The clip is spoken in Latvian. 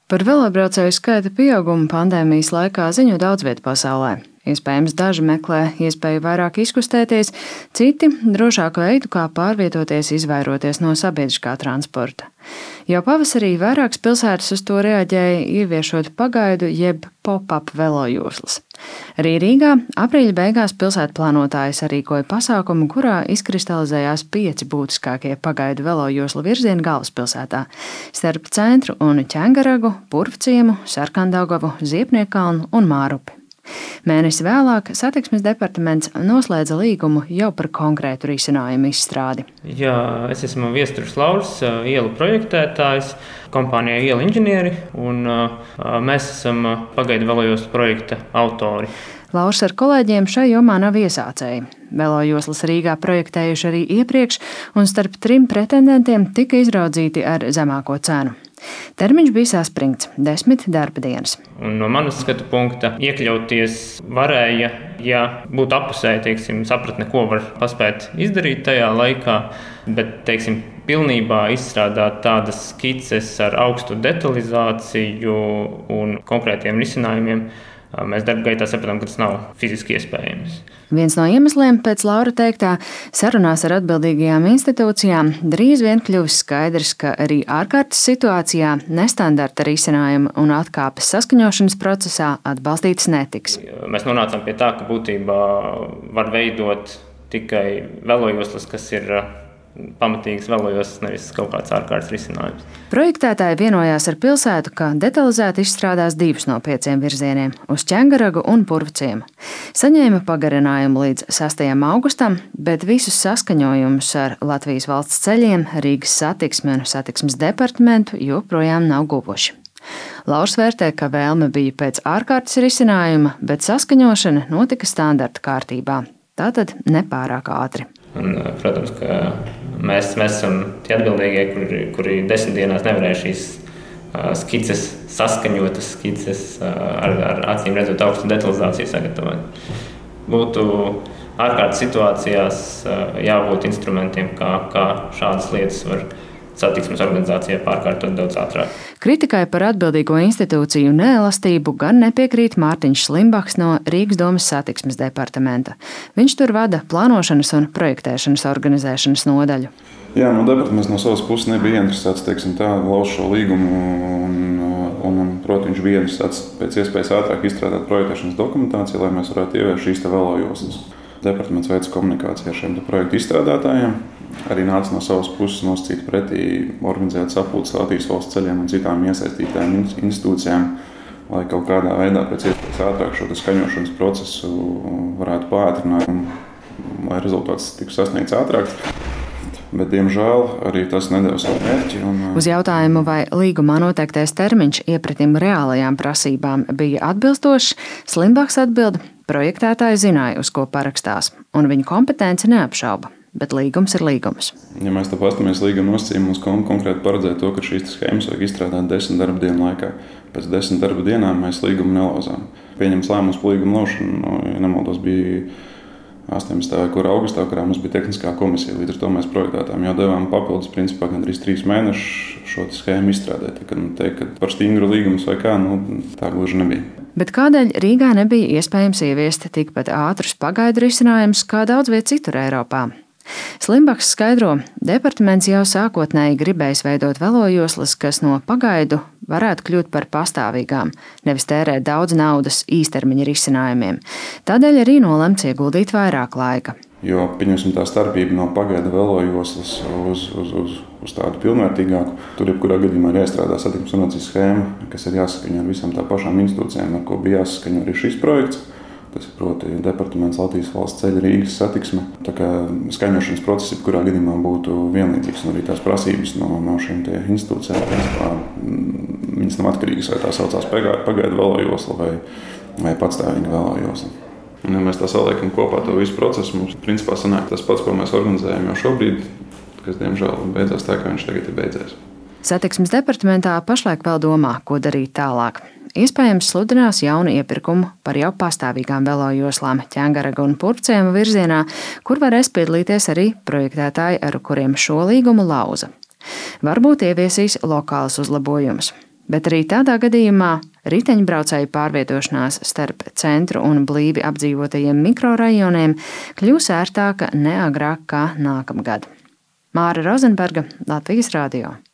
Par velobraucēju skaita pieaugumu pandēmijas laikā ziņo daudz vietu pasaulē. Iespējams, daži meklē iespēju vairāk izkustēties, citi drošāku veidu, kā pārvietoties, izvairoties no sabiedriskā transporta. Jau pavasarī vairākas pilsētas uz to reaģēja, ieviešot pagaidu jeb pop-up velojoslas. Arī Rīgā aprīļa beigās pilsētu plānotāji sarīkoja pasākumu, kurā izkristalizējās 5 būtiskākie pagaidu velojoslu virzieni galvaspilsētā – starp Centru un Ķengaragu, Purvciemu, Sarkandaugavu, Ziepniekkalnu un Mārupi. Mēnesi vēlāk Satiksmes departaments noslēdza līgumu jau par konkrētu risinājumu izstrādi. Jā, es esmu Viestures Lauris, ielu projektētājs, kompānijā Iela inženieri, un mēs esam pagaidu velojoslu projekta autori. Lauris ar kolēģiem šai jomā nav iesācēji. Velojoslas Rīgā projektējuši arī iepriekš, un starp 3 pretendentiem tika izraudzīti ar zemāko cenu. Termiņš bija saspringts – 10 darba dienas. Un no manas skatu punkta iekļauties varēja, ja būtu apusēji, sapratne, ko var paspēt izdarīt tajā laikā, bet, pilnībā izstrādāt tādas skices ar augstu detalizāciju un konkrētiem risinājumiem. Mēs darba gaitā sapratām, ka tas nav fiziski iespējams. Viens no iemesliem, pēc Laura teiktā, sarunās ar atbildīgajām institūcijām drīz vien kļūs skaidrs, ka arī ārkārtas situācijā nestandarta risinājuma un atkāpes saskaņošanas procesā atbalstītas netiks. Mēs nonācām pie tā, ka būtībā var veidot tikai velojoslas, kas ir pamatīgas velojoslas, nevis kaut kāds ārkārtas risinājums. Projektētāji vienojās ar pilsētu, ka detalizēti izstrādās 2 no 5 virzieniem – uz Ķengaragu un Purvciemu. Saņēma pagarinājumu līdz 6. augustam, bet visus saskaņojumus ar Latvijas valsts ceļiem, Rīgas satiksmi un Satiksmes departamentu joprojām nav guvuši. Lauris vērtē, ka vēlme bija pēc ārkārtas risinājuma, bet saskaņošana notika standarta kārtībā. Tātad nepārāk ātri. Un, protams, ka mēs esam tie atbildīgie, kuri 10 dienās nevarēja šīs skices, saskaņotas skices ar acīm redzot augstu detalizāciju sagatavot. Būtu ārkārtas situācijās jābūt instrumentiem, kā šādas lietas var satiksmes organizācijā pārkārtot daudz ātrāk. Kritikai par atbildīgo institūciju neelastību gan nepiekrīt Mārtiņš Slimbaks no Rīgas domas satiksmes departamenta. Viņš tur vada plānošanas un projektēšanas organizēšanas nodaļu. Jā, departaments no savas puses nebija interesēts, lauzt šo līgumu un proti, viņš bija interesēts pēc iespējas ātrāk izstrādāt projektēšanas dokumentāciju, lai mēs varētu ieviest šīs velojoslas. Departaments veica komunikāciju ar šiem projektu izstrādātājiem. Arī nāca no savas puses nosacīt pretī organizēt sapulces Latvijas valsts ceļiem un citām iesaistītām institūcijām, lai kaut kādā veidā pēc iespējas ātrāk šo skaņošanas procesu varētu pātrināt un lai rezultāts tiktu sasniegts ātrāk. Bet, diemžēl, arī tas nedeva savu mērķi. Uz jautājumu, vai līgumā noteiktais termiņš iepratim reālajām prasībām bija atbilstošs, Slimbaks atbild, projektētāji zināja, uz ko parakstās, un viņu kompetence neapšauba. Bet līgums ir līgums. Ja mēs tā pastamies līguma nosacījumus, konkrēti paredzēja to, ka šīs schēmas vajag izstrādāt 10 darba dienu laikā. Pēc 10 darba dienām mēs līgumu nelauzām. Pieņemts lēmums par līgumu laušanu, ja nemaldos, bija 18. vai augustā, kurā mums bija tehniskā komisija. Līdz ar to mēs projektētājiem jau devām papildus principā gandrīz 3 mēnešus šo schēmu izstrādēt. Teikt, ka par stingru līgumus vai kā, tā gluži nebija. Bet kādēļ Rīgā nebija iespējams ieviest tikpat ātrus pagaidu risinājumus kā daudz viet citur Eiropā? Slimbaks skaidro, departaments jau sākotnēji gribējis veidot velojoslas, kas no pagaidu varētu kļūt par pastāvīgām, nevis tērēt daudz naudas īstermiņa risinājumiem. Tādēļ arī nolemts ieguldīt vairāk laika. Jo, pieņemsim, tā starpība no pagaida velojoslas uz tādu pilnvērtīgāku, tur jebkurā gadījumā ir jāstrādā satiksmes organizācijas schēma, kas ir jāsaskaņo ar visām tā pašām institūcijām, ar ko bija jāsaskaņo arī šis projekts. Tas ir proti departaments Latvijas valsts ceļa Rīgas satiksme. Tā kā skaņošanas process jebkurā gadījumā būtu vienlīdzīgs, un arī tās prasības no šīm institūcijām, principā, viņas nav atkarīgas, vai tā saucās pagaidu velojosla vai patstāvīga velojosla. Un, ja mēs tā saliekam kopā to visu procesu, mums principā sanāk tas pats, ko mēs organizējam jau šobrīd, kas, diemžēl, beidzās tā, ka viņš tagad ir beidzies. Satiksmes departamentā pašlaik vēl domā, ko darīt tālāk. Iespējams, sludinās jaunu iepirkumu par jau pastāvīgām velojoslām Ķengaraga un Purvciema virzienā, kur varēs piedalīties arī projektētāji, ar kuriem šo līgumu lauza. Varbūt ieviesīs lokālus uzlabojumus. Bet arī tādā gadījumā riteņbraucēju pārvietošanās starp centru un blīvi apdzīvotajiem mikrorajoniem kļūs ērtāka ne agrāk kā nākamgad. Māra Rozenberga, Latvijas Radio.